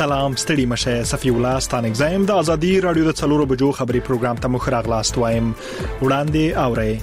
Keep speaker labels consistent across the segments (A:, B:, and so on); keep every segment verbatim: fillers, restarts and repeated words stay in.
A: سلام ستړي مشه صفی الله ستانک زایم د ازادي رادیو د څلورو بجو خبري پروګرام ته مخ راغلاست وایم وړاندې اورئ.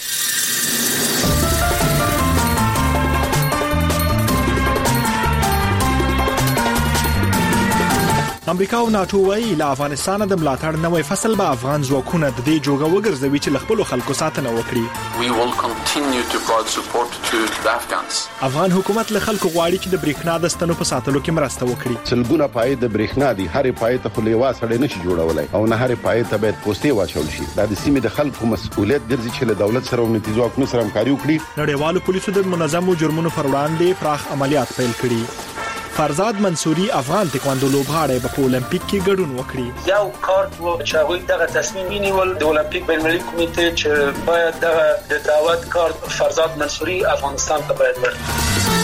A: امریکا او ناتو وايي له افغانستان د ملاتړ نوې فصل به افغان ځواکونه د دې جوګه وګرځوي چې خپل خلکو ساتنه وکړي.
B: We will continue to provide support to the Afghans.
A: افغان حکومت له خلکو غواړي چې د بریښنا د ستنو په ساتلو کې مرسته وکړي.
C: سلګونه پای د بریښنا دي هرې پای ته خلیوا سړی نشي جوړولای او نه هرې پای ته باید پوسټي واچول شي. دا د سیمې د خلکو مسؤلیت ګرځي چې له دولت سره او نتیجو حکومت سره همکاري وکړي.
A: نړیوالو پولیسو د منظمو جرمونو پر وړاندې پراخ عملیات پیل کړي. فرزاد منصوري افغان تکواندو لوبغاړی په اولمپیک کې ګډون وکړي.
D: یو کارت و چې هغه دغه تصمیم نیول د اولمپیک بین‌المللي کمیټې چې باید دغه د دعوت کارت فرزاد منصوري افغانستان ته باید ورکړي.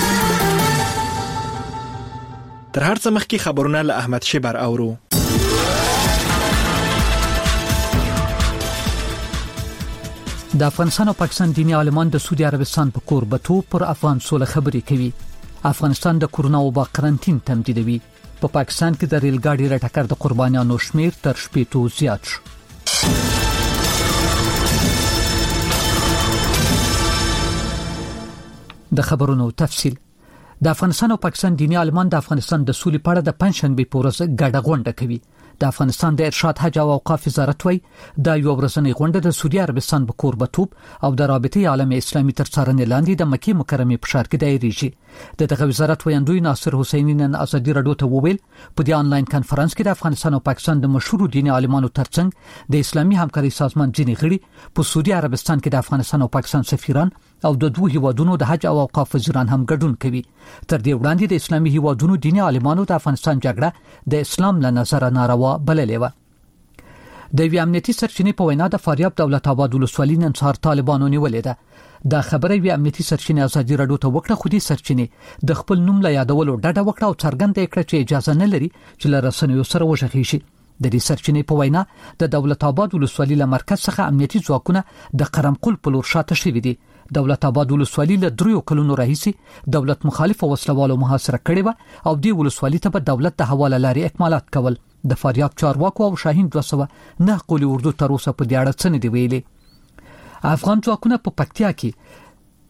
A: تر هر څه مخکې خبرونه له احمد شبر اورو.
E: د افغانستان او پاکستان دیني عالمان د سعودي عربستان په کوربتو پر افغان سوله خبرې کوي. افغانستان د کورونا وبا قرنټین تمدیدوي. په پاکستان کې د ریل ګاډي رټکر د قربانیانو شمیر تر شپېتو زیات شو. د خبرونو تفصیل. د افغانستان او پاکستان دیني عالمان د افغانستان د سولې په اړه د پنځشنبه په ورځ ګډه غونډه کوي. د افغانستان د ارشاد حج او اوقاف وزارت وایي دا یو ورځنی غونډه د سعودي عربستان په کوربتوب او د رابطې عالم اسلامي تر څارنې لاندې د مکې مکرمه په ښار کې دایریږي. د دغه وزارت ویاندوی ناصر حسینی نن ازادي رادیو ته وویل په دې آنلاین کانفرنس کې د افغانستان او پاکستان د مشهور دیني عالمانو ترڅنګ د اسلامي همکاري سازمان ځینې غړي په سعودي عربستان کې د افغانستان او پاکستان سفیران او د دوه هیوادونو د حج او اوقاف وزیران هم ګډون کوي. تر دې وړاندې د اسلامي هیوادونو دیني عالمانو د افغانستان جګړه د اسلام له نظره ناروا بللې و. د وی امنیتي سرچینې په وینا د فاریاب دولت آباد ولسوالۍ نن سهار طالبانو نیولې ده. دا خبره وی امنیتي سرچینې ازادي رادیو ته وکړه خو دې سرچینې د خپل نوم له یادولو ډډه وکړه او څرګنده کړه چې اجازه نه لري چې له رسنیو سره وشخي شي. د دې سرچینې په وینا د دولت آباد ولسوالۍ له مرکز څخه امنیتي ځواکونه د قرمقل په لور شاته شوي دي. دولت آباد ولسوالۍ له دریو کلونو راهیسې دولت مخالف وسلوالو محاصره کړې و او دې ولسوالۍ ته په دولت د حواله لارې اکمالات کول. د فاریاب چارواکو او شاهین دوه سوه نه قولي اردو تر اوسه په دې اړه څه نه دی ویلي. افغان ځواکونه په پکتیا کې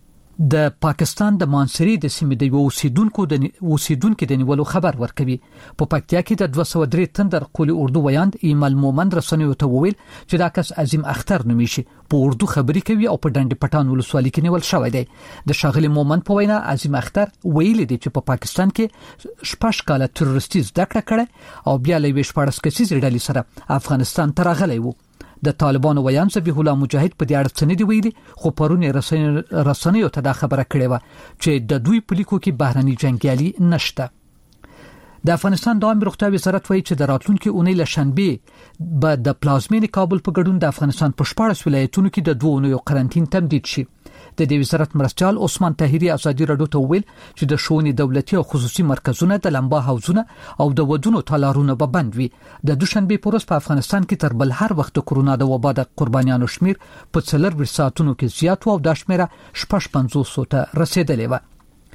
E: د پاکستان د مانسری د سیمې د اوسیدونکو د اوسیدونکو د نیولو خبر ورکوي. په پکتیا کې د دوه سوه درې تندر قولي اردو ویاند ایمل مومن رسنیو ته وویل چې دا کس عظیم اختر نومیشي په اردو خبري کوي او په ډنډ پټان ولسوالۍ کې نیول شوی دی. د شاغلي مومن په وینا عظیم اختر ویلي دی چې په پاکستان کې شپږ کاله تروریستي زده کړه کړې او بیا له شپږ کسیزې ډلې سره افغانستان ته راغلی و. د طالبانو ویان ذبیح الله مجاهد په دې اړه څه نه دی ویلي خو پرونی رسنیو ته دا خبره کړې و چې د دوی په لیکو کې بهرني جنگیالي نشته. د افغانستان د عامه روغتیا وزارت وایي چې د راتلونکي اونۍ له شنبه به د پلازمینې کابل په ګډون د افغانستان په شپږ ولایتونو کې د دوه اونیو قرنټین تمدید شي. د دې وزارت مرستيال عثمان طاهری ازادي رادیو ته ویل چې د شونې دولتي او خصوصي مرکزونه د لمبا حوزونه او د ودونو تالارونه به بند وي. د دوشنبه په ورځ په افغانستان کې تر بل هر وخت کرونا د وبا د قربانیانو شمیر په څلور ساعتونو کې زیات او د شمیره شپږ پنځوس ته رسیدلې و.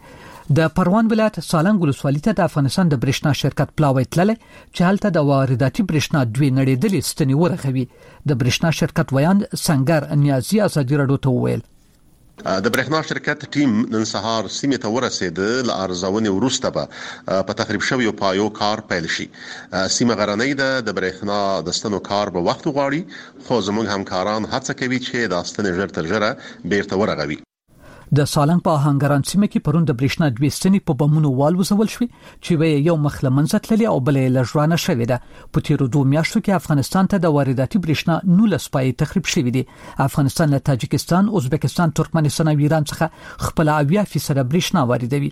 E: د پروان ولایت سالنګ ولسوالۍ ته د افغانستان د برېښنا شرکت پلاوی تللی چې هلته د وارداتي برېښنا دوی نړیدلې ستنې ورغوي. د برېښنا شرکت ویاند سنگر نیازي ازادي رادیو ته وویل
F: د برېښنا شرکت ټیم نن سهار سیمې ته ورسېد. ل ارزونې وروسته به په تخریب شویو پایو کار پیل شي. سیمه غرنۍ ده د برېښنا د ستنو کار به وخت غواړي خو زموږ همکاران هڅه کوي چې د ستنې ژر تر ژره بیرته ورغوي.
E: د سالنګ په هنګران سیمه کې پرون د برېښنا دوی ستنې په بمونو والوزول شوې چې وې یو مخ له منځه تللې او بلې له ژوانه شوې ده. په تیرو دوه میاشتو کې افغانستان ته د وارداتي برېښنا نولس پای تخریب شوې دي. افغانستان له تاجکستان، ازبکستان، ترکمنستان او ایران څخه خپل اویا فیصد برېښنا واردوي.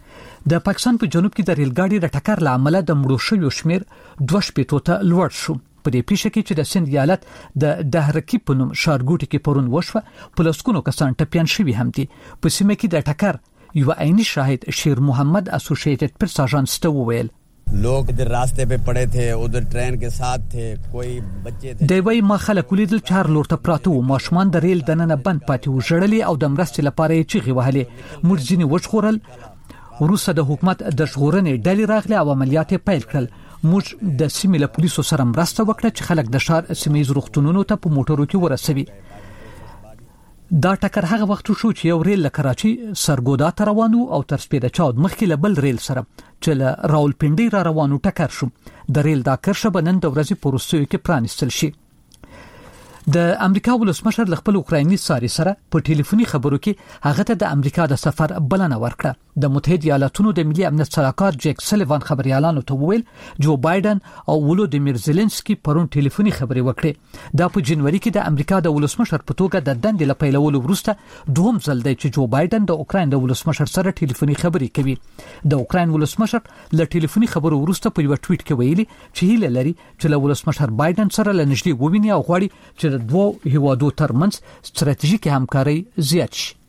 E: د پاکستان په جنوب کې د ریل ګاډي رټکر له امله د مړو شویو شمیر دوه شپېتو ته لوړ شو. په دې پیښه کې چې د سند ایالت د دهرکی په نوم ښارګوټي کې پرون وشوه په لسګونو کسان ټپیان شوي هم دي. په سیمه کې د ټکر یو عیني شاهد شیر محمد اسوسییټډ پریس اژانس ته وویل
G: लोग इधर रास्ते पे पड़े थे उधर ट्रेन के साथ थे कोई बच्चे थे.
E: دی وای ما خلک ولیدل چې هر لور ته پراته و ماشومان د ریل دننه بند پاتې و ژړلې او د مرستې لپاره یې چیغې وهلې. موږ ځینې وژغورل وروسته د حکومت د ژغورنې ډلې راغلي او عملیات پیل کړل. موږ د سیمې له پولیسو سره مرسته وکړه چې خلک د ښار سیمې روغتونونو ته په موټرو کې ورسوي. دا ټکر هغه وخت شو چې یو ریل له کراچي سرګودا ته روانو او تر سپیده چاود مخکې له بل ریل سره چې له راولپنډي را روانو ټکر شو. د ریل دا کرښه به نن د ورځې په وروستیو کې پرانیستل شي. د امریکا ولسمشر له خپل اوکرایني ساري سره په ټلیفوني خبرو کې هغه ته د امریکا د سفر بلنه ورکړه. د متحده ایالاتونو د ملي امنیت سلاکار جیک سلیوان خبريالانو ته وویل جو بایدن او ولودیمیر زيلنسکي پرون ټلیفوني خبرې وکړې. دا په جنوري کې د امریکا د ولسمشر په توګه د دندې له پیلولو وروسته دوهم ځل دی چې جو بایدن د اوکراین د ولسمشر سره ټلیفوني خبرې کوي. د اوکراین ولسمشر له ټلیفوني خبرو وروسته په یو ټویټ کې ویلي چې هیله لري چې له ولسمشر بایدن سره له نږدې وویني او غواړي چې د دوه هیوادو ترمنځ ستراتیژیکي همکاري زیات شي.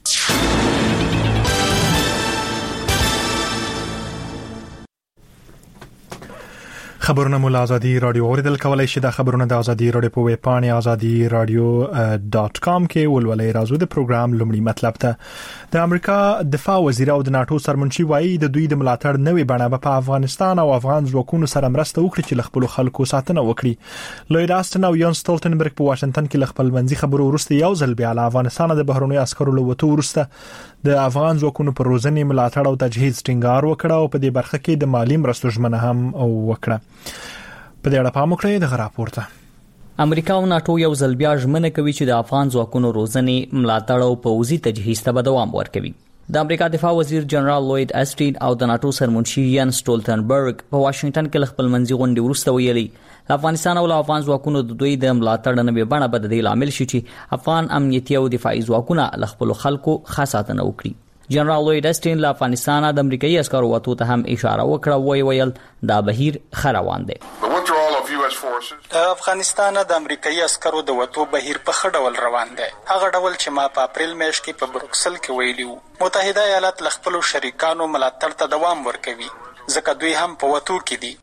A: خبرونه مو له ازادي رادیو اوریدل کولای شي. د خبرونه د ازادي رادیو په ویب پاڼه ازادي رادیو ډاټ کام کې ولولای راځو. د پروګرام لومړی مطلب ته د امریکا دفاع وزیر او د ناتو سرمنشي وایي د دوی د ملاتړ نوې بڼه په افغانستان او افغان ځواکونو سره مرسته وکړي چې خپل خلکو ساتنه وکړي. لوید آستن او یان سټولټنبرګ په واشنگټن کې خپل منځي خبرو وروسته یو ځل بیا له افغانستان د بهرنیو عسکرو له وټو وروسته د افغان ځواکونو پر روزنې ملاتړ او تجهیز ټینګار وکړ او په دې برخه کې د مالی مرستو ژمنه هم وکړه. په دې اړه پام وکړئ د راپورته.
H: امریکا او ناتو یو ځل بیا ژمنه کوي چې د افغان ځواکونو روزنې ملاتړ او پوځي تجهیز ته دوام ورکوي. د امریکا دفاع وزیر جنرال لوید آستن او د ناتو سرمنشي یان سټولټنبرګ په واشنگټن کې خپل منځي غونډه وروسته ویلي افغانستان او افغان ځواکونو د دوی د ملاتړ نوې بڼه به د دې لامل شي چې افغان امنیتي او دفاعي ځواکونه له خپل خلکو خاصاتنه وکړي. جنرال لوید آستن له افغانستان د امریکایي عسکرو وټو ته هم اشاره وکړه. وی ویل دا بهیر خروان دی.
I: د افغانستان د امریکایي عسکرو د وټو بهیر په خړ ډول روان دی. هغه ډول چې ما په اپریل میاشت کې په بروکسل کې ویلي وو متحده ایالات له خپل شریکانو ملاتړ ته دوام ورکوي ځکه دوی هم په وټو کې دي.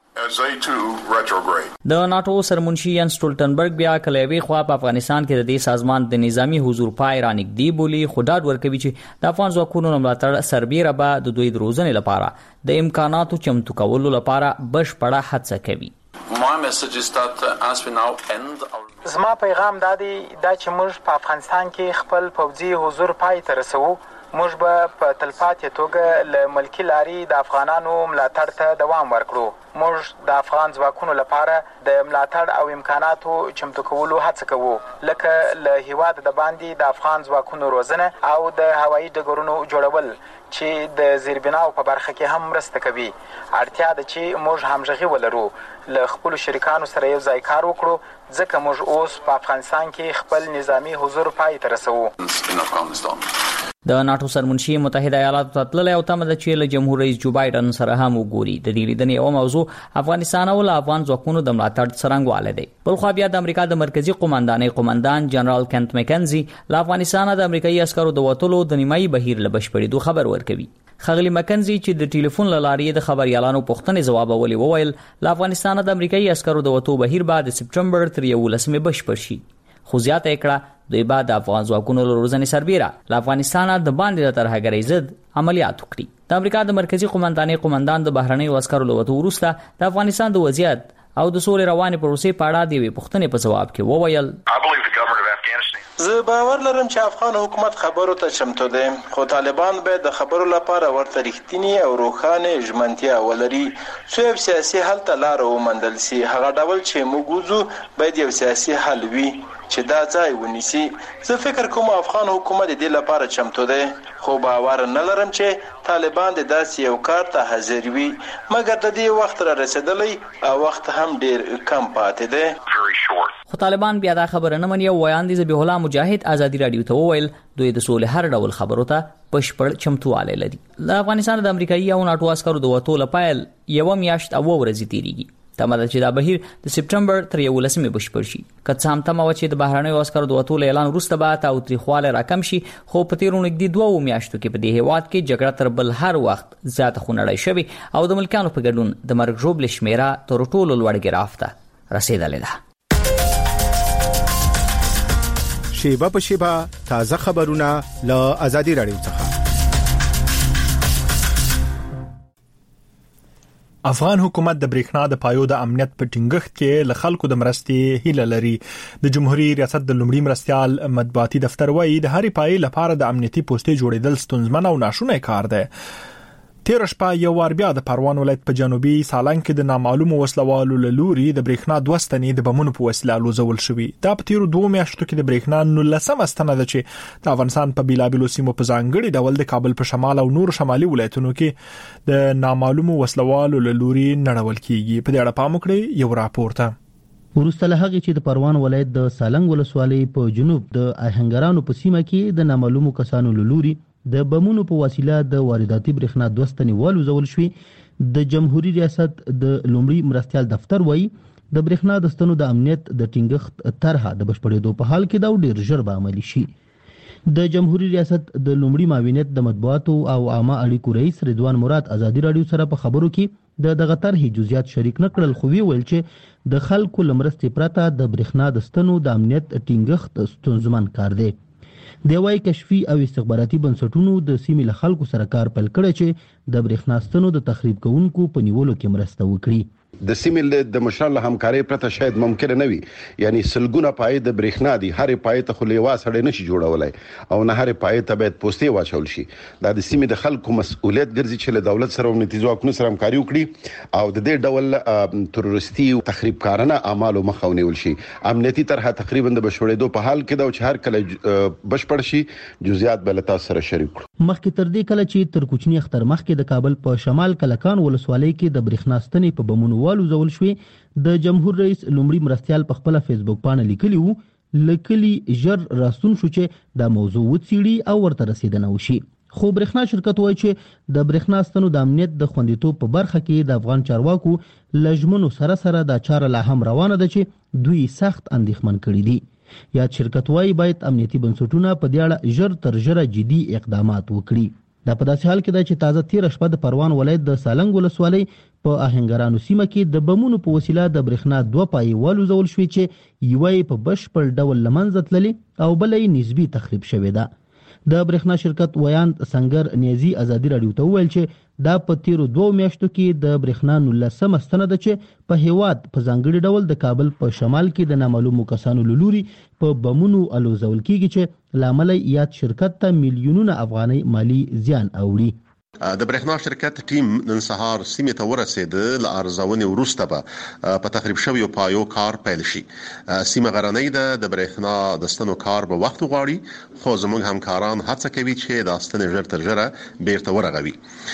H: د ناتو سرمنشي یان سټولټنبرګ بیا کلیوي خوا په افغانستان کې د دې سازمان د نظامی حضور پای رانګدي بولی خداد ورکوي چې د افغان ځواکونو ملاتړ سربېره به د دوی د روزنې لپاره د امکاناتو چمتو کولو لپاره بشپړه هڅه کوي.
B: My message is that uh, as we now end our
I: زما پیغام دا دی دا چې موږ په افغانستان کې خپل پوځي حضور پای ته رسوو. موږ به په تلپاتې توګه له ملکی لاري د افغانانو ملاتړ ته دوام ورکړو. موږ د افغان ځواکونو لپاره د ملاتړ او امکاناتو چمتو کولو هڅه کوو لکه له هیواد د باندې د افغان ځواکونو روزنه او د هوایي ډګرونو جوړول چې د زیربناو په برخه کې هم مرسته کوي. اړتیا ده چې موږ همغږي ولرو له خپل شریکانو سره یو ځای کار وکړو ځکه موږ اوس په افغانستان کې خپل نظامی حضور پای ته رسوو.
H: د ناتو سرمنشي متحده ایالاتو ته تللی او تمه ده چې له جمهور رئیس جو بایدن سره هم وګوري. د دې لیدنې یو موضوع افغانستان او افغان ځواکونو د ملاتړ څرنګوالی دی. بل خو بیا د امریکا د مرکزی قومندانۍ قومندان جنرال کنت مکنزي له افغانستان د امریکایي عسکرو د وټلو د نیمایي بهیر له بشپړېدو خبر ورکوي. خغلی مکنزي چې د ټلیفون له لارې د خبريالانو پوښتنې ځواب ولې وویل له افغانستان د امریکایي عسکرو د وټو بهیر بعد سپټمبر تر یولسمې بشپړ شي. خو زیاته کړه دوی بعد د افغان ځواکونو له روزنې سربېره له افغانستان د باندې د ترهګرۍ ضد عملیات وکړي. د امریکا د مرکزی قومندانۍ قومندان د بهرنیو عسکرو له وټو وروسته د افغانستان د وضعیت او د سولې روانې پروسې په اړه د یوې پوښتنې په ځواب کې وویل
I: زه باور لرم چې افغان حکومت خبرو ته چمتو دی خو طالبان به د خبرو لپاره ورته رښتینی او روښانه ژمنتیا ولري چې یو سیاسي حل ته لار وموندل شي. هغه ډول چې موږ وځو باید یو سیاسي حل وي چې دا ځای ونیسي. زه فکر کوم افغان حکومت دې لپاره چمتو دی خو باور نه لرم چې طالبان د داسې یو کار ته حاضر وي مګر د دې وخت را رسیدلی او وخت هم ډیر کم پاتې دی.
H: خو طالبان بیا دا خبره نه مني او وایي چې ذبیح الله مجاهد ازادي رادیو ته وویل دوی د سولې هر ډول خبرو ته بشپړ چمتوالی لري. د افغانستان د امریکایي او ناتو عسکرو د وټو لپاره یو میاشت او ورځې تیریږي. تمه ده چې دا بهیر د سپټمبر تر یولسمې بشپړ شي. که څه هم تمه وه چې د بهرنیو عسکرو د وټو له اعلان وروسته به تاوتریخوالی راکم شي خو په تېرو نږدې دوو میاشتو کې په دې هېواد کې جګړه تر بل هر وخت زیاته خونړۍ شوې او د ملکیانو په ګډون د مرګ ژوبلې شمېره تر ټولو لوړ ګراف ته رسېدلې ده.
J: شیبه په شیبه تازه خبرونه له ازادي رادیو څخه.
A: افغان حکومت د برېښنا د پایو د امنیت په ټینګښت کې له خلکو د مرستې هیله لري. د جمهوریت ریاست د لومړي مرستيال مطبوعاتي دفتر وایي د هرې پای لپاره د امنیتي پوسټې جوړېدل ستونزمن او ناشونی کار دی. تیر شپه یو وار بیا د پروان ولایت په جنوبي سالنګ کې د نامعلومو وسلوالو له لوري د برېښنا دوه ستنې د بمونو په وسیله لوزول شوې. دا په تیرو دوه میاشتو کې د برېښنا نولسمه ستنه ده چې د افغانستان په بیلابیلو سیمو په ځانګړي ډول د کابل په شمال او نور شمالي ولایتونو کې د نامعلومو وسلوالو له لوري نړول کیږي. په دې اړه پام وکړئ یو راپور ته.
K: ورسته له هغه چې د پروان ولایت د سالنګ ولسوالۍ په جنوب د آهنګرانو په سیمه کې د نامعلومو کسانو له لوري د بمونو په وسیله د وارداتي برېښنا دوه ستنې والوزول شوې. د جمهوریت ریاست د لومړي مرستيال دفتر وایي د برېښنا د ستنو د امنیت د ټینګښت طرحه د بشپړېدو په حال کې دا ډیر ژر به عملي شي. د جمهوریت ریاست د لومړي معاونیت د مطبوعاتو او عامه اړیکو رئیس رضوان مراد ازادي رادیو سره په خبرو کې د دغه طرحې جزئیات شریک نکړل، خو ویل چې د خلکو لمرستې پرته د برېښنا د ستنو د امنیت ټینګښت ستونزمن کار دی. د وای کشفي او استخباراتي بنسټونو د سیمې له خلکو سره کار پیل کړی چې د برېښنا ستنو د تخریب کوونکو په نیولو کې مرسته وکړي.
C: د سیمې د مشران له همکارۍ پرته شاید ممکن نه وي، یعنی سلګونه پای د برېښنا دي، هرې پای ته خو لیوا سړی نشي جوړولای او نه هرې پای ته باید پوسټې واچول شي. دا د سیمې د خلکو مسؤلیت ګرځي چې له دولت سره امنیتي ځواکونو سره همکاري وکړي او د دې ډول تروریستي او تخریب کارانه اعمالو مخه ونیول شي. امنیتي طرحه تقریبا د بشوړېدو په حال کې دا چې هر کله بشپړ شي جزئیات به له تاسو سره شریک کړو.
K: مخکې تر دې کله چې تر کوچني اختر مخکې د کابل په شمال کلکان ولسوالۍ کې د برېښنا ستنې په بمونو والوزول شوې. د جمهور رئیس لومړي مرستيال په خپل فیسبوک باندې لیکلی وو لکلی ژر راستون شو چې دا موضوع وڅېړي او ورته رسیدنه وشي. خو برېښنا شرکت وایي چې د برېښنا ستنو د امنیت د خوندیتوب په برخه کې د افغان چارواکو لجمنو سره سره د چاره لا هم روانه ده چې دوی سخت اندېښمن کړي دي. یا شرکت وایي باید امنیتي بنسټونه په دې اړه ژر تر ژره جدي اقدامات وکړي. دا په داسې حال کې ده چې تازه تیر شپه د پروان ولایت د سالنګ ولسوالۍ په آهنګرانو سیمه کې د بمونو په وسیله د برېښنا دوه پای والوزول شوې چې یوه په بشپړ ډول لمنځه تللې او بلې نسبی تخریب شوې ده. د برېښنا شرکت ویاند سنگر نیازي ازادي رادیو ته وویل چې دا په تیرو دوه میاشتو کې د برېښنا نولسمه ستنه ده چې په هیواد په ځانګړي ډول د کابل په شمال کې د نامعلومو کسانو له لوري په بمونو الوزول کیږي چې لامل یاد شرکت ته میلیونونه افغانۍ مالی زیان اوړي.
F: د برېښنا شرکت ټیم نن سهار سیمه ته ورسېد. ل ارزونې وروسته به په تخریب شویو پایو کار پیل شي. سیمه غرنۍ ده، د برېښنا د ستنو کار به وخت غواړي، خو زموږ همکاران هڅه کوي چې د ستنې ژر تر ژره بیرته ورغوي.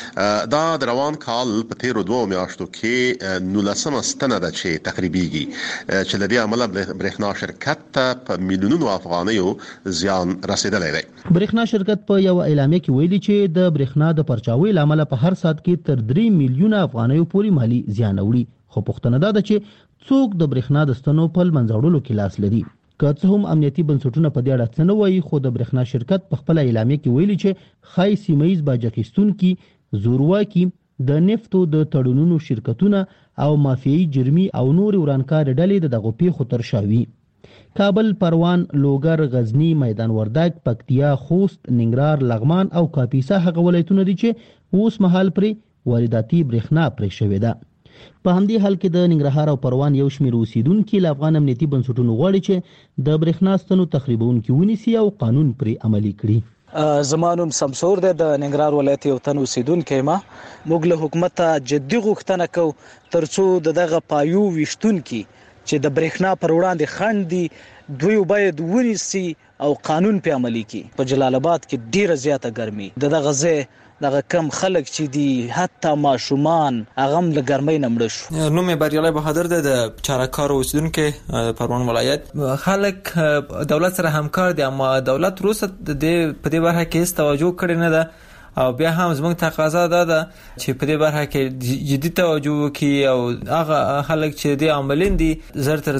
F: دا د روان کال په تیرو دوه میاشتو کې نولسمه ستنه ده چې تخریبيږي، چې لدې عمله برېښنا شرکت ته په میلیونونو افغانیو زیان رسیدلی دی.
K: برېښنا شرکت په یو اعلامیه کې ویلي چې د برېښنا د پرچا ویل عمل په هر سات کې تر درې میلیونه افغانیو پورې مالی زیان اوړي. خو پوښتنه ده چې څوک د برېښنا د ستنو په منځوړلو کې لاس لري. که څه هم امنیتي بنسټونه په دې اړه څه نه وایي، خو د برېښنا شرکت په خپل اعلامیه کې ویلي چې خای سیمایي باج اخیستونکي زورواکي د نفتو د تړونونو شرکتونه او مافیایي جرمي او نور ورانکار ډلې د دغه پیښو تر شاوي. کابل، پروان، لوګر، غزنی، میدان وردګ، پکتیا، خوست، ننګرهار، لغمان او کاپیسا هغه ولایتونه دي چې اوس مهال پرې وارداتي برېښنا پرې شوې ده. په همدې حال کې د ننګرهار او پروان یو شمېر اوسیدونکي له افغان امنیتي بنسټونو غواړي چې د برېښنا ستنو تخریبونکي ونیسي او قانون پرې عملي کړي.
L: زمانوم سمسور ده د ننګرهار ولایت یو تن اوسیدونکی ما موږ له حکومت ته جدي غوښتنه کوو ترڅو دغه پایو ویشتونکي چې د برېښنا پر وړاندې خنډ دي دوی باید ونیسي او قانون په عملي کړي. په جلال آباد کې ډیره زیاته ګرمي د دغه ځای دغه کم خلک چې دي حتی ماشومان هغه هم له ګرمۍ نه مړه شو.
M: نوم یې بریالي بهادر دی، د چارهکار اوسیدونکی پروان ولایت. خلک دولت سره همکار دي، اما دولت وروسته د دې په دې برخه کې هیڅ توجه کړې نه ده او بیا هم زموږ تقاضا ده چې په دې برخه کې جدي توجه وکړي او هغه خلک چې دې عاملین دي زر تر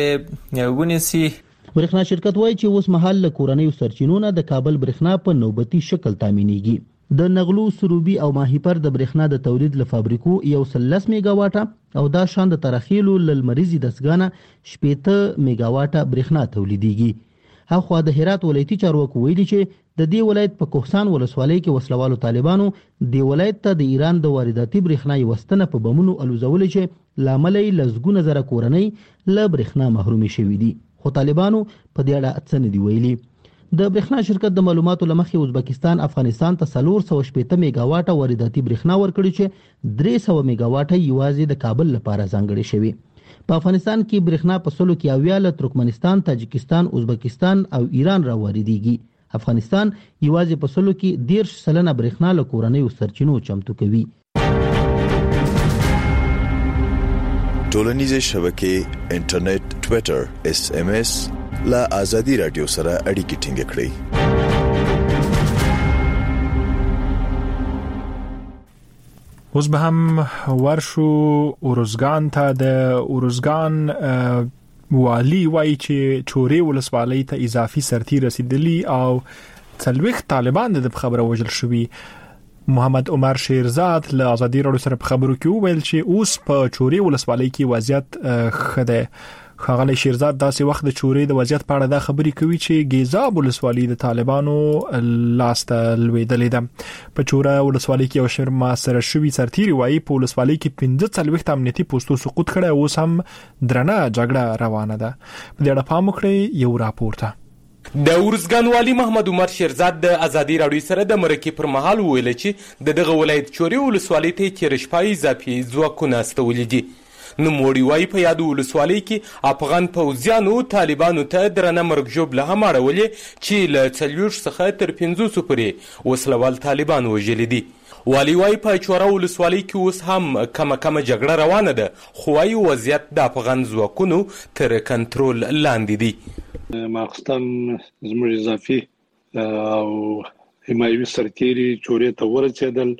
M: زره ونیسي.
K: برېښنا شرکت وایي چې اوس مهال له کورنیو سرچینو د کابل برېښنا په نوبتي شکل تامینېږي. د نغلو، سروبي او ماهیپر د برېښنا د تولید له فابریکو یو سل لس میگا واټه او دا شان د ترخیلو للمریزي دسګانه شپېته میگا واټه برېښنا تولیدېږي. هغه د هرات ولایتي چارواکو ویلي چې د دې ولایت په کوهستان ولسوالۍ کې وسلوالو طالبانو د ولایت ته د ایران د وارداتي برېښنا وستنه په بمونو الوزول چې لامل یې لزګونه زره کورنۍ له برېښنا محرومي شوې دي، خو طالبانو په دې اړه څه نه دي ویلي. د برېښنا شرکت د معلوماتو لمخې ازبکستان افغانستان ته څلور سوه شپېته میگا واټه وارداتي برېښنا ورکړي چې درې سوه میگا واټه یوازې د کابل لپاره ځانګړې شوي. په افغانستان کې برېښنا په سلو کې اویا له ترکمنستان، تاجکستان، ازبکستان او ایران را واردېږي. افغانستان یوازې په سلو کې دیرش سلنه برېښنا له کورنیو سرچینو چمتو کوي.
N: ټولنیزې شبکې، انټرنیټ، ټویټر، اس ام اس لا آزادی رادیو سره اړیکې ټینګ کړئ.
A: اوس به هم ورشو اورزګان ته. د اورزګان والی وایي چې چورې ولسوالۍ ته اضافي سرتي رسیدلی او څلوېښت طالبان د خبره وژل شوي. محمد عمر شیرزاد له آزادی رادیو سره په خبرو کې وویل چې اوس په چورې ولسوالۍ کې وضعیت ښه دی. ښاغلی شیرزاد داسې وخت د چورې د وضعیت په اړه دا خبرې کوي چې ګیزاب ولسوالۍ د طالبانو لاس ته لوېدلې ده. په چوره ولسوالۍ کې یو شمېر محاصره شوي سرتیري وایي په ولسوالۍ کې پنځه څلوېښت امنیتي پوستو سقوط کړی، اوس هم درنه جګړه روانه ده. په دې اړه پام وکړئ یو راپور ته.
O: د اورزګان والی محمد عمر شیرزاد د آزادی رادیو سره د مرکې پر مهال ویل چې د دغه ولایت چورې ولسوالۍ ته تېره شپه اضافي ځواکونه استولي دي. نوموړي وایي په یادو ولسوالۍ کې افغان پوځیانو طالبانو ته درنه مرګ ژوبله هم اړولې چې له څلوېښت څخه تر پنځوسو پورې وسلوال طالبان وژلي دي. والی وایي په چوره ولسوالۍ کې اوس هم کمه کمه جګړه روانه ده، خو وایي وضعیت د افغان ځواکونو تر کنټرول لاندې دي.
P: ماخستان زموږ اضافي او حمایوي سرتیري چورې ته ورسېدل،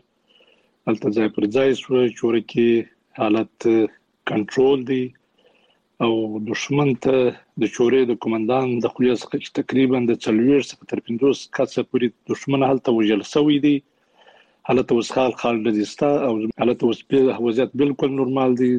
P: هلته ځای پر ځای شوه. چوره کې حالت کنټرول دی او دشمن ته د چورې د کمانډان د خلیه څخه چې تقریبا د څلوېښت څخه تر پنځوس کسه پورې دشمن هلته وژل شوی دی. حالت اوس خال خال دزستا او حالت اوس په وضعیت بالکل نورمال دی.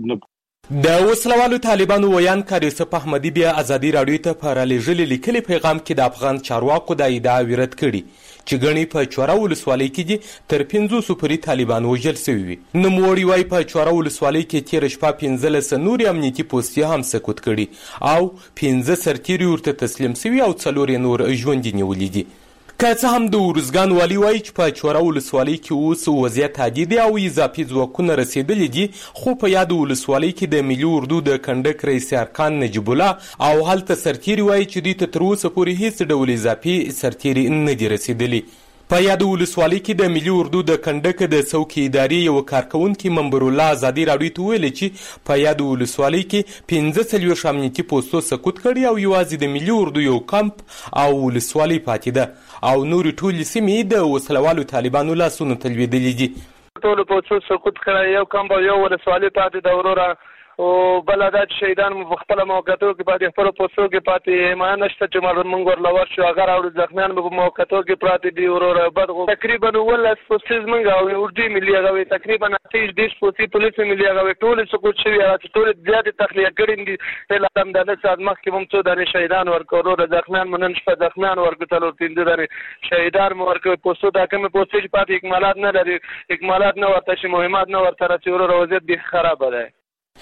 O: د وسلوالو طالبانو ویان کار یوسف احمدی بیا آزادی رادیو ته په رالیږلي لیکلي پیغام کې د افغان چارواکو د ادعا ویرت کړي چې ګڼې په چوره ولسوالۍ کې دي تر پنځوسو پورې طالبان وژل سوي وي. نوموړي وایي په چوره ولسوالۍ کې تېره شپه پنځلس نورې امنیتي پوستې هم سقوط کړي او پنځه سرتیري ورته تسلیم سوي او څلور یې نور ژوندي نیولي دي. که څه هم د اورزګان والی وایي چې په چوره ولسوالۍ کې اوس وضعیت عادي دی او اضافي ځواکونه رسېدلي دي، خو په یادو ولسوالۍ کې د ملي اردو د کنډک رئیس ارکان نجیب الله او هلته سرتیري وایي چې دوی ته تر اوسه پورې هیڅ ډول اضافي سرتیري نه دي رسېدلي. په یادو ولسوالۍ کې د ملي اردو د کنډک د څوکې ادارې یو کارکونکي منبرالله آزادي رادیو ته ویلي چې په یادو ولسوالۍ کې پنځه څلوېښت امنیتي پوستو سقوط کړي او یوازې د ملي اردو یو کمپ او ولسوالۍ پاتې ده او نورې ټولې سیمې د وسلوالو طالبانو لاسونو ته لوېدلې دي.
Q: ټولو پوستو سقوط کړی، یو کمپ او یو ولسوالۍ پاتې ده وروره. او بل دا چې شهیدان مو په خپله موقعتو کې پاتې، خپلو پوستو کې پاتې، حمایه نشته چې موږ ورله ورشو، هغه راوړو. زخمیان مو په موقعتو کې پراته دي وروره. بدغو تقریبا اوولس پوستې زموږ او اردو ملي هغه وي، تقریبا اته دېرش پوستې پولیس ملي هغه وي، ټولې سقوط شوي، هغه چې ټولې زیاتې تخلیه کړي دي. فعلا هم د لس ساعت مخکې هم څو دانې شهیدان ورکړو وروره. زخمیان مو نن شپه زخمیان ورکړو، څلور پنځه دانې شهیدان مو ورکړو. پوستو ته کومې پوستې چې پاتې اکمالات نه لري، اکمالات نه ورته شي، مهمات نه ورته رسي وروره. وضعیت بیخي خرابه دی.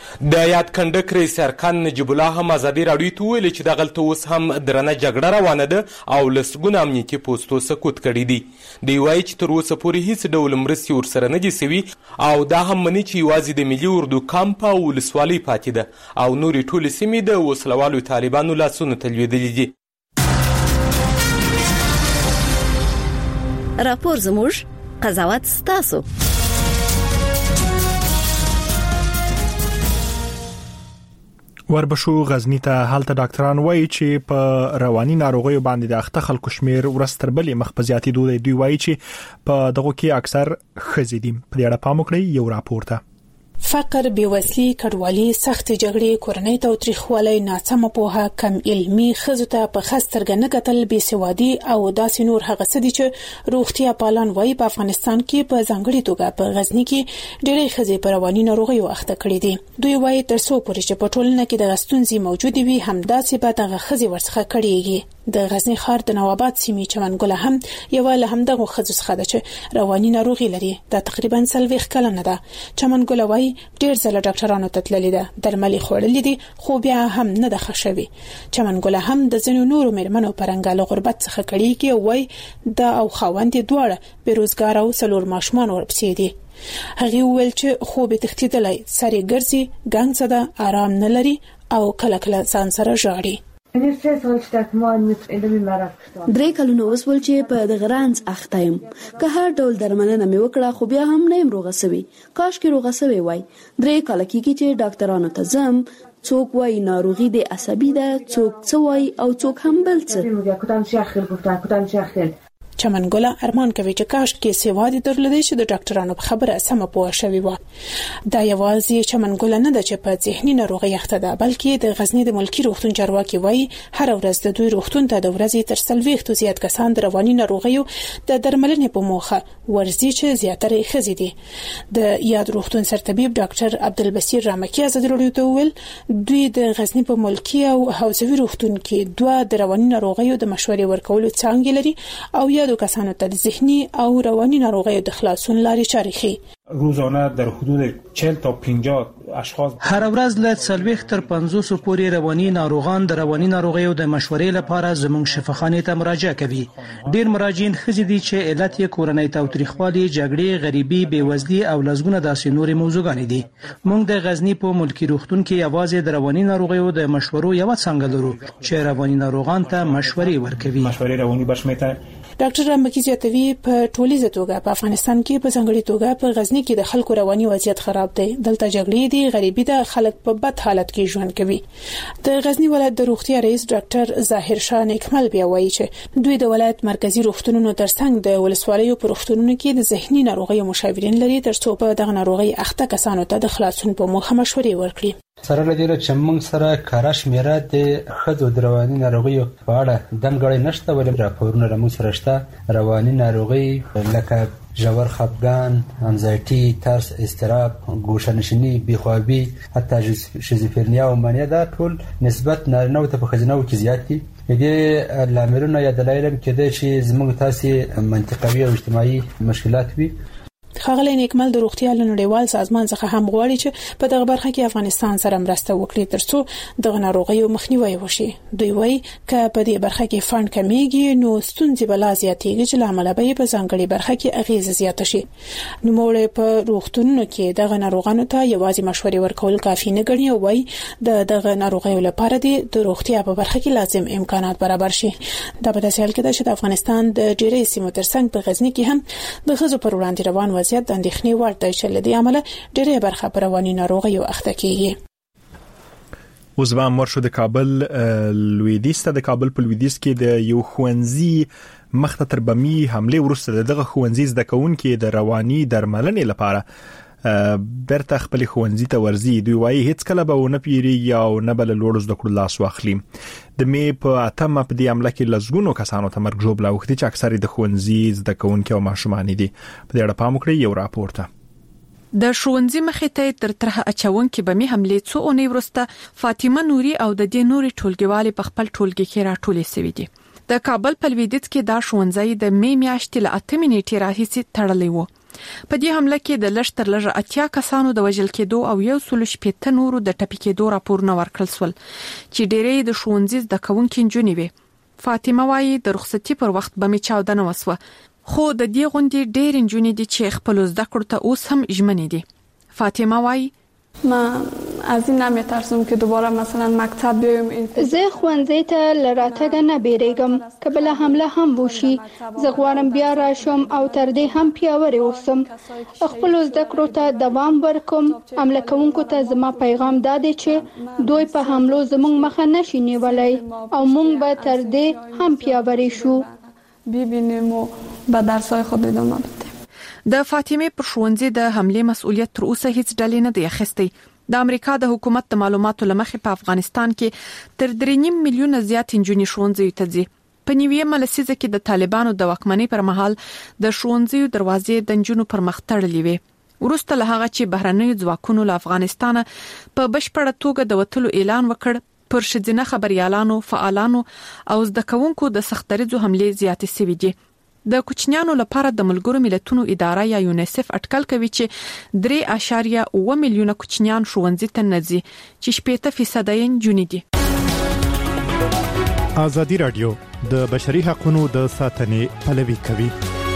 O: د یاد کنډک رئیس ارکان نجیب الله هم آزادي رادیو ته ویلي چې دغلته اوس هم درنه جګړه روانه ده او لسګونه امنیتي پوستو سقوط کړي دي. دوی وایي چې تر اوسه پورې هیڅ ډول مرستې ورسره نه دي سوي او دا هم مني چې یوازې د ملي اردو کمپ او ولسوالۍ پاتې ده او نورې ټولې سیمې د وسلوالو طالبانو لاسونو ته لوېدلې دي.
R: راپور زموږ، قضاوت ستاسو.
A: وربشو غزنی ته هلته ډاکټران وایي چې په رواني ناروغیو باندې د اخته خلکو شمیر ورځ تر بلې مخ په زیاتېدو دی. دوی وایي چې په دغو کې اکثر ښځې دي. په دې اړه پام وکړئ یو راپور ته.
S: فقر، بیوزلي، کډوالي، سخت جګړې، کورنۍ تاوتریخوالی، ناڅمه پوهه، کم علمي، ښځو ته په ښه سترګه نه کتل، بېسوادي او داسې نور هغه څه دي چې روغتیا پالان وایي په افغانستان کې په ځانګړې توګه په غزني کې ډېرې ښځې په رواني ناروغیو اخته کړي دي. دوی وایي تر څو پورې چې په ټولنه کې دغه ستونزې موجودې وي، همداسې به دغه ښځې ورڅخه کړېږي. د غزنی ښار د نواباد سیمې چمنګله هم یو له همدغه خصوص خده چې رواني ناروغي لري. دا تقریبا سلويخ کلنه ده. چمنګله وای ډیر ځله ډاکټرانو ته تللی ده، درملې خوړلې دي، خو بیا هم نه ده ښه شوې. چمنګله هم د ځینو نورو مېرمنو پرنګاله غربت څخه کړيږي، وای دا او خاوند دواړه بیروزګار او څلور ماشومان ورپسې دي. هغه ویل چې خو به تختیدلای ساري ګرځي، ګنګ صدا آرام نه لري او کله کله ځان سره ژاړي.
T: درې کلونه اوس ول چې په دغرانس اخته یم، که هر ډول درملنه مې وکړه خو بیا هم نه یم روغه سوي. کاش کې روغه سوي وای. درې کال کېږي چې ډاکټرانو ته ځم، څوک وای ناروغي د عصبي ده، څوک څه وای او څوک هم بل څه. چمنګله ارمان کوي چې کاش کې سیوادي درلودي چې د ډاکټرانو په خبره سم پوه شوي و. دا یوازې چمنګله نه ده چې په ذهني ناروغي اخته ده، بلکې د غزنی د ملکی روغتون چارواکي وایي هر ورځ د دوی روغتون ته د ورځې تر سلويختو زیات کسان د رواني ناروغیو د درملنې په موخه ورزي چې زیاتره خزي دي. د یاد روغتون سرطبيب ډاکټر عبدالبصیر رامکی ازادي راډیو ته ویل دوی د غزنی په ملکی او حوزوي روغتون کې دوه د رواني ناروغیو د مشورې ورکولو څانګې لري او یا د کسانو ته د ذهني او رواني ناروغیو د خلاصون لارې چارې ښيي.
U: روزانه در حدود چهل تا پنجاه اشخاص
V: هر ورځ له څلوېښت تر پنځوس پورې رواني ناروغان د رواني ناروغیو د مشورې لپاره زموږ شفاخانه ته مراجعه کوي. ډیر مراجعین ښځې دي چې علت یې کورنۍ تاوتریخوالي، جګړې، غریبي، بېوزلي او لزګونه داسې نورې موضوعګانې دي. موږ د غزنی په ملکی روغتون کې یوازې د رواني ناروغیو د مشورو یو څنګه لرو چې رواني ناروغان ته مشورې ورکوي.
U: مشورې رواني بشمیته.
S: ډاکټر رامکی زیاتوي په ټولیزه توګه په افغانستان کې په ځنګړي توګه په غزنی کې د خلکو رواني وضعیت خراب دی. دلته جګړې دي، غریبي ده، خلک په بد حالت کې ژوند کوي. د غزنی ولایت د روغتیا رئیس ډاکټر ظاهر شاه نیکمل بیا وایي چې دوی د ولایت مرکزی روغتونونو ترڅنګ د ولسوالیو په روغتونونو کې د ذهني ناروغیو مشاورین لري ترڅو په دغه ناروغي اخته کسانو ته د خلاصون په موخه مشورې ورکړي.
W: سره لدی چې موږ سره کارا شمیره د خځو د رواني ناروغیو په اړه دمګړی نشته، ولې راپورونه رمو سره شته. رواني ناروغي لکه ژور خپګان، انزایټي، ترس، اضطراب، ګوښه‌نشیني، بېخوابي، حتی شیزوفرنیا او مانیا دا ټول نسبت نارینه‌و ته په ښځینه‌و کې زیات دي. دې لاملونه یا دلایل کېدای شي زموږ تاسې منطقوي او اجتماعي مشکلات وي.
S: ښاغلی نیکمل د روغتیا نړیوال سازمان څخه هم غواړي چې په دغه برخه کې افغانستان سره مرسته وکړي ترڅو دغه ناروغیو مخنیوي وشي. دوی وایي چې په دې برخه کې فند کمیږي نو ستونزې به لا زیاتېږي چې لامل به په ځانګړي برخه کې اغیزه زیاته شي. نو موږ په روغتونونو کې دغه ناروغانو ته یوازې مشورې ورکول کافي نه ګڼي او وایي د دغه ناروغیو لپاره د روغتیا په برخه کې لازم امکانات برابر شي. دا په داسې حال کې ده چې د افغانستان د ډېرې سیمو ترڅنګ په غزنی کې هم د ښځو پر وړاندې روان وضعیت د اندېښنې وړ دی چې له دې امله ډېرې برخه پر رواني ناروغیو اخته کیږي.
A: اوس به مرشد د کابل لویدیځ ته د کابل په لویدیځ کې د یو ښوونځي مخته تر بمي حمله وروسته دغه ښوونځي زده کوونکي د رواني درملنې لپاره برته خپل ښوونځي ته ورځي. دوی وايي هیڅ کله به ونه پیریږي او نه بل لوړ زده کړو لاس واخلي. د می په اتمه په دې عمله کې لزګونو کسانو ته مرګ ژوبله وختي چې اکثره د ښوونځي زده کوونکي او ماشومان دي. په دې اړه پام وکړئ یو راپور ته.
X: د ښوونځي مخې ته تر طرح اچونکي بمي حمله څو اونۍ وروسته فاطمه نوري او د دې نوري ټولګیوالې په خپل ټولګي کې راټولې سوي دي. د کابل په لویدیځ کې دا ښوونځي د می میاشتې له اتمې نیټې راهیسې تړلې وو. په دې حمله کې د لږ تر لږه اتیا کسانو د وژل کېدو او یو سل شپېته نورو د ټپي کېدو راپورونه ورکړل شول چې ډېرې د ښوونځي زده کوونکي نجونې وې. فاطمه وايي د رخصتي پر وخت به می چاودنه وسوه، خو د دې غونډې ډېر نجونې دي چې خپل زده کړو ته اوس هم ژمنې دي. فاطمه وايي
Y: ما از این نمیترسم که دوباره مثلا مکتب بیایم.
Z: زه ښوونځي ته لراتګ نه بیریږم، که بل حمله هم وشي زه غواړم بیا راشم او تر دې هم پیاوړی اوسم، خپل زده کړو ته دوام ورکوم. حمله کوونکو ته زما پیغام دا دی چې دوی په حملو زموږ مخه نشي نیولای او موږ به تر دې هم پیاوړی شو.
Y: ببینیم و به درسای خود ادامه بدیم.
X: د فاطمه پر ښوونځي د حمله مسؤلیت تر اوسه هیڅ ډلې نه دی اخیستی. د امریکا د حکومت د معلوماتو لمخې په افغانستان کې تر درې نیم میلیونه زیات نجونې ښوونځي ته ځي. په نیویمه لسیزه کې د طالبانو د واکمنۍ پر مهال د ښوونځي دروازې د نجونو پر مخ تړلې وې. وروسته له هغه چې بهرنیو ځواکونو له افغانستانه په بشپړه توګه د وټلو اعلان وکړ، پر شذینه خبريالانو فعالانو او زده کوونکو د سختریزو حملې زیاتې شوې دي. د کوچنیانو لپاره د ملګرو ملتونو اداره یا یونیسف اټکل کوي چې درې اعشاریه اوه میلیونه کوچنیان ښوونځي ته نه ځي چې شپږ فیصد یې نجونې دي.
B: ازادي رادیو د بشري حقوقو د ساتنې پلوي کوي.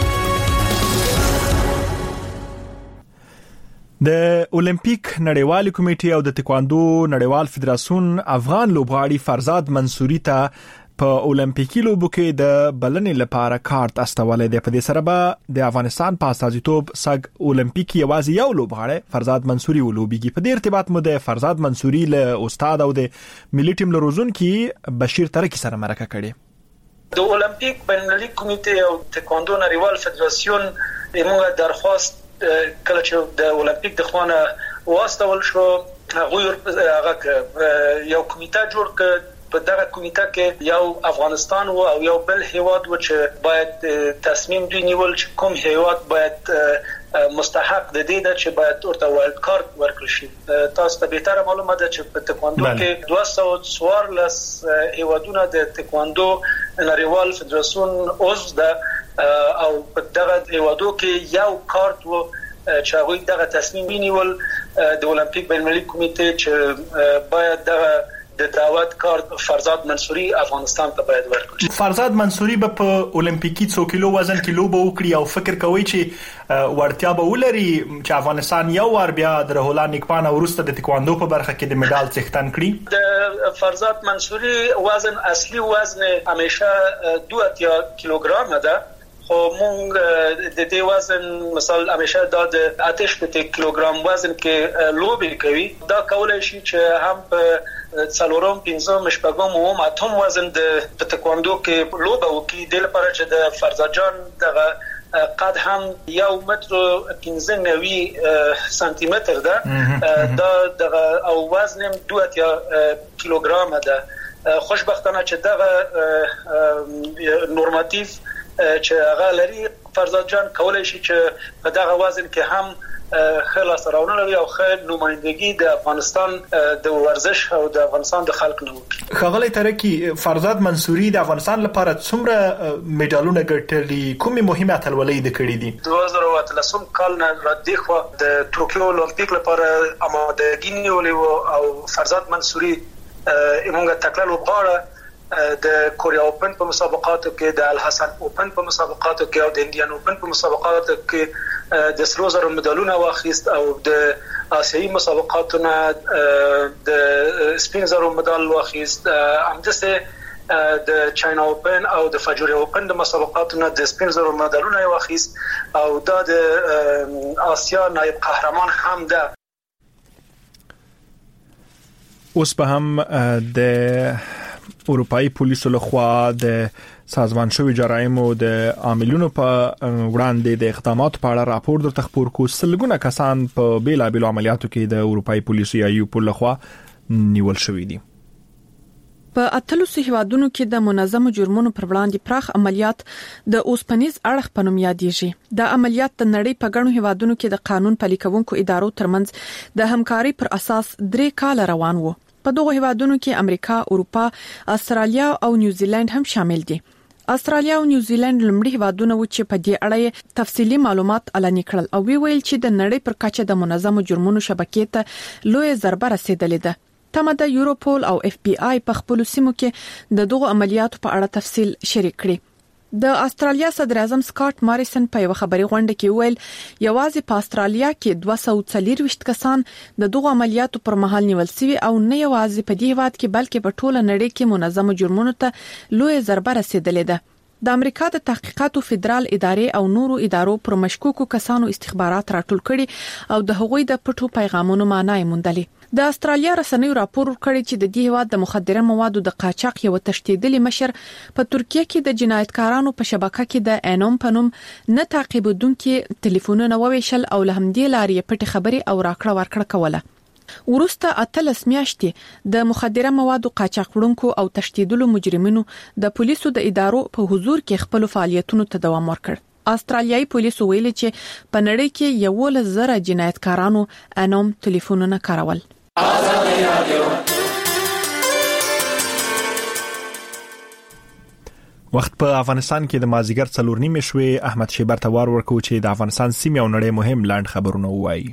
A: د اولمپیک نړیوال کمیټې او د تکواندو نړیوال فدراسیون افغان لوبغاړي فرزاد منصوري ته په اولمپیکي لوبو کې د بلنې لپاره کارت استولې ده. په دې سره به د افغانستان په استازیتوب سګ اولمپیکي یوازې یو لوبغاړی فرزاد منصوري ولوبيږي. په دې ارتباط مو د فرزاد منصوري له استاد او د ملي ټیم له روزونکي بشیر ترکی سره مرکه کړې.
D: د اولمپیک بین‌المللي کمیټې او تکواندو نړیوال فدراسیون موږ درخواست کله چې د اولمپیک د خوانه واستول شو هغه هغه یو کمیټه جوړ کړ. په دغه کمیټه کې یو افغانستان او یو بل هیواد و چې باید تصمیم دی نیول چې کوم هیواد باید مستحق د دې د چې باید ورته وایلډ کارت ورکړي شي. تاسو ته به تر معلومه ده چې په تکواندو کې دوه سوه څوارلس هیوادونه د تکواندو نړیوال فدراسیون عضو ده او په دغه هیوادو کې یو کارت و چې هغه دغه تصمیم نیول د اولمپیک بین‌المللي کمیټې چې باید دغه د دعوت کارت فرزاد منصوري افغانستان ته باید ورکړي.
A: فرزاد منصوري به په اولمپیکي څو کیلو وزن کې لوبه وکړي او فکر کوي چې ورتیا به ولري چې افغانستان یو ور بیا د رهولان نیکپان ورسته د تکواندو په برخه کې د مډال څښتن کړي.
D: د فرزاد منصوري وزن اصلي وزن همیشه دوه کیلوګرام ده خو مونږ د دې وزن مثلا همیشه د آتش په کیلوګرام وزن کې لوبي کوي. دا کولای شي چې هم په څلورم پنځم شپږم او اتم وزن د تکواندو کې لوبه وکړي. د لپاره چې د فرزاد جان دغه قد هم یو متر پنځه نوي سانتي متر ده دا دغه او وزن دوه کیلوګرام ده. خوشبختانه چې دغه نورماتیو چې هغه لري فرزاد جان کولای شي چې په دغه وزن کې هم خلاص راونه لري او خیر نمائندګي د افغانستان د ورزش او د افغانستان د خلک نه وکړي.
A: خغلی ترکی فرزاد منصوري د افغانستان لپاره څومره میډالونه ګټلي کومه مهمه اتلولۍ د کړې دي؟
D: دوه زره اتلسم کال نه را دی خو د ټوکیو اولمپیک لپاره آمادګي نیولې او فرزاد منصوري موږ تکلل وغواړه د کوریا اوپن په مسابقاتو کې د الحسن اوپن په مسابقاتو کې او د انډین اوپن په مسابقاتو کې د سرو زرو مډالونه واخیست او د آسیایي مسابقاتو نه د سپین زرو مډال واخیست. همداسې د چاینا اوپن او د فاجوري اوپن د مسابقاتو نه د سپین زرو مډالونه واخیست او دا د آسیا نایب قهرمان هم ده.
A: اوس په هم د اروپאי پولیسو لخوا د سازمان شوی جرایم او د عاملونو په وړاندې د اقداماتو په اړه راپور درته خبر کو. سلګونه کسان په بیلابیلو عملیاتو کې د اروپאי پولیسو یا یو په لخوا نیول شوی دي.
X: په اتلسو هیوادونو کې د منظم جرمونو پر وړاندې پراخ عملیات د اوسپنیز اړخ په نوم یادېږي. د عملیات د نړۍ په ګڼو هیوادونو کې د قانون پلي کوونکو ادارو ترمنځ د همکاري پر اساس درې کال روان وو. په دغه هیوادونو کې امریکا، اروپا، استرالیا او نیوزیلند هم شامل دي. استرالیا او نیوزیلند لمړي هیوادونه و چې په دې اړه تفصیلی معلومات اعلان کړل او وی ویل چې د نړۍ پر کچه د منظم جرمونو شبکې ته لوی ضربه رسیدلې ده. تمه د یوروپول او اف بی آی په خپل سیمو کې د دغه عملیاتو په اړه تفصیل شریک کړي. د استرالیا صدر اعظم سکاټ ماریسن په یو خبري غونډه کې ویل یوازې په استرالیا کې دوه سوه څلوېښت کسان د دغه عملیاتو پر مهال نیول شوي او نه یوازې په دې هیواد کې بلکې په ټوله نړۍ کې منظم جرمونو ته لوی ضربه رسیدلې ده. د امریکا د تحقیقاتو فدرال ادارې او نورو ادارو پر مشکوکو کسانو استخبارات راټول کړي او د هغوی د پټو پیغامونو معنی موندلې. د استرالیا رسنیو راپور ورکړی چې د دې هیواد د مخدره موادو د قاچاق یو تشدیدلي مشر په ترکیه کې د جنایتکارانو په شبکه کې د انوم پنوم نه تعقیبودونکو ټلیفونونه وویشل او له همدې لارې پټ خبري او راکړه ورکړه کوله. ورسته اتلس میاشتې د مخدره موادو قاچاق وړونکو او تشدیدلو مجرمینو د پولیسو د ادارو په حضور کې خپل فعالیتونو ته دوام ورکړ. استرالیایي پولیسو ویل چې په نړۍ کې یو لس زره جنایتکارانو انوم ټلیفونونه کارول.
A: وخت په افغانستان کې د مازیګر څلور نیمې شوې. احمد شیبر ته وار ورکو چې د افغانستان سیمې او نړۍ مهم لاند خبرونه وایي.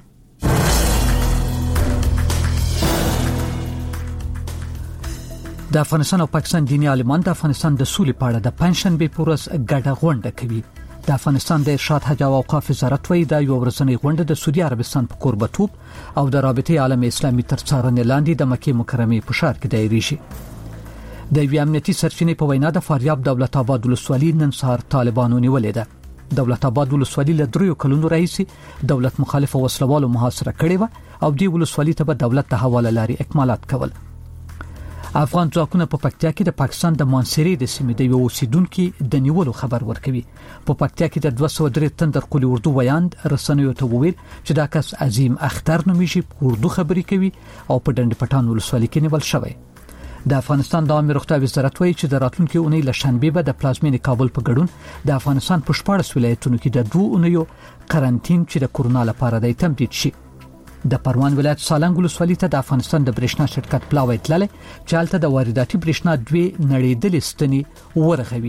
C: د افغانستان او پاکستان دیني عالمان د افغانستان د سولې په اړه د پنځشنبه په ورځ ګډه غونډه کوي. د افغانستان د ارشاد حج او اوقاف وزارت وایي دا یو ورځنی غونډه د سعودي عربستان په کوربتوب او د رابطې عالم اسلامي تر څارنې لاندې د مکه مکرمه په ښار کې دایریږي. د وی امنیتي سرچینې په وینا د فاریاب دولت آباد ولسوالۍ نن سهار طالبانو نیولې ده. دولت آباد ولسوالۍ له دریو کلونو راهیسې دولت مخالف وسلوالو محاصره کړې و او د ولسوالۍ ته به دولت د حواله لاري اکمالات کول. افغان ځواکونه په پکتیا کې د پاکستان د مانسيري د سیمې د یو اوسیدونکو د نیولو خبر ورکوي. په پکتیا کې د دوه سوه درې تندر قلی اردو ویاند رسنیو ته وویل چې دا کس عظیم اختر نومیږي، اردو خبرې کوي او په ډنډ پټان ولسوالۍ کې نیول شوی. د افغانستان د عامه روغتیا وزارت وایي چې د راتلونکي اونۍ له شنبه به د پلازمینې کابل په ګډون د افغانستان په شپاړس ولایتونو کې د دوه اونیو قرنټین چې د کورونا لپاره دی تمدید شي. د پروان ولایت سالنګ ولسوالۍ ته د افغانستان د برېښنا شرکت پلاوی تللی چې هلته د وارداتي برېښنا دوی نړیدلې ستنې ورغوي.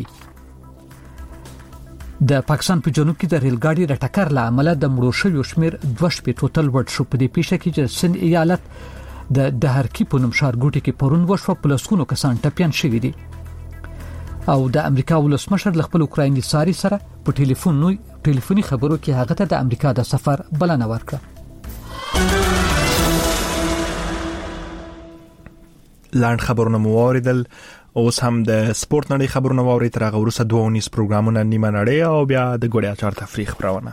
C: د پاکستان په جنوب کې د ریل ګاډي د ټکر له امله د مړو شویو شمیر دوه شپې ټوټل ورډ شو. په دې پیښه کې چې سند ایالت د دهرکی په نوم ښارګوټي کې پرون وشو په لسګونو کسان ټپيان شوي دي. او د امریکا ولسمشر له خپل اوکرایني ساري سره په ټلیفون نو ټلیفوني خبرو کې هغه ته د امریکا د سفر بلنه ورکړه.
A: لاند خبرونه مو واوریدل. اوس هم د سپورت نړۍ خبرونه واوري. تر هغه وروسته دوه ونیس پروګرامونه نیمه نړۍ او بیا د ګوړیا چار تفریح خبرونه.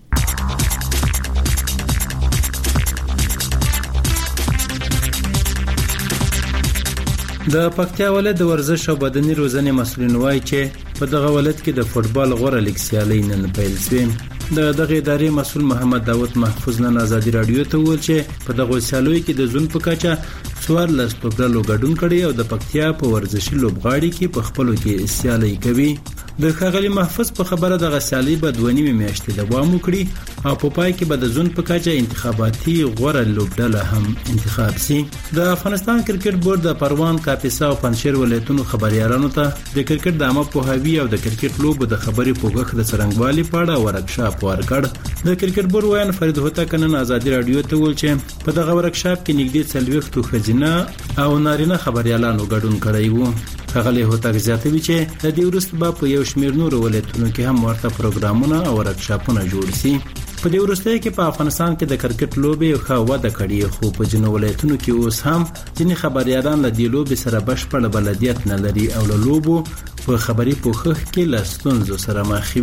E: د پکتیا ولایت د ورزش او بدني روزنې مسؤلین وایي چې په دغه ولایت کې د فوتبال غوړه لیګ سیالي نن پیل شوه. د دغه ادارې مسؤل محمد داوود محفوظ نن آزادي رادیو ته وویل چې په دغه سیالیو کې د زون په کچه څوار لس لوبغاړو ګډون کړي او د پکتیا په ورزشي لوبغاړي کې په خپلو کې سیالي کوي. د ښاغلي محفوظ په خبره دغه سیالي به دوه نیمې میاشتې دوام وکړي او په پای کې به د زون په کچه انتخاباتي غوړه لوبډله هم انتخاب شي. د افغانستان کرکټ بورډ د پروان، کاپیسا او پنځشیر ولایتونو خبريالانو ته د کرکټ د عامه پوهاوي او د کرکټ لوبو د خبرې پوښښ د څرنګوالي په اړه ورکشاپ ورکړ. د کرکټ بورډ وایي فرید هوتک نن آزادي رادیو ته ویل چې په دغه ورکشاپ کې نږدې څلوېښت ښځینه او نارینه خبريالانو ګډون کړی وو. ښاغلي هوتک زیاتوي چې د دې وروسته به په یو شمېر نورو ولایتونو کې هم ورته پروګرامونه او ورکشاپونه جوړ شي. په دې وروسته کې په افغانستان کې د کرکټ لوبې ښه وده کړې، خو په ځینو ولایتونو کې اوس هم ځینې خبريالان له دې لوبې سره بشپړ بلدیت نه لري او له لوبو په خبري پوښښ کې له ستونزو سره مخ